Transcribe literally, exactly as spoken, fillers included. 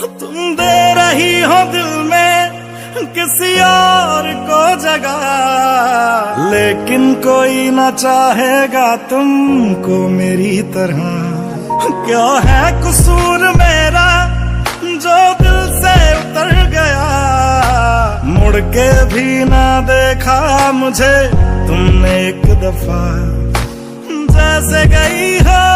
तुम दे रही हो दिल में किसी और को जगह, लेकिन कोई ना चाहेगा तुमको मेरी तरह। क्या है कसूर मेरा जो दिल से उतर गया, मुड़ के भी ना देखा मुझे तुमने एक दफा। जैसे गई हो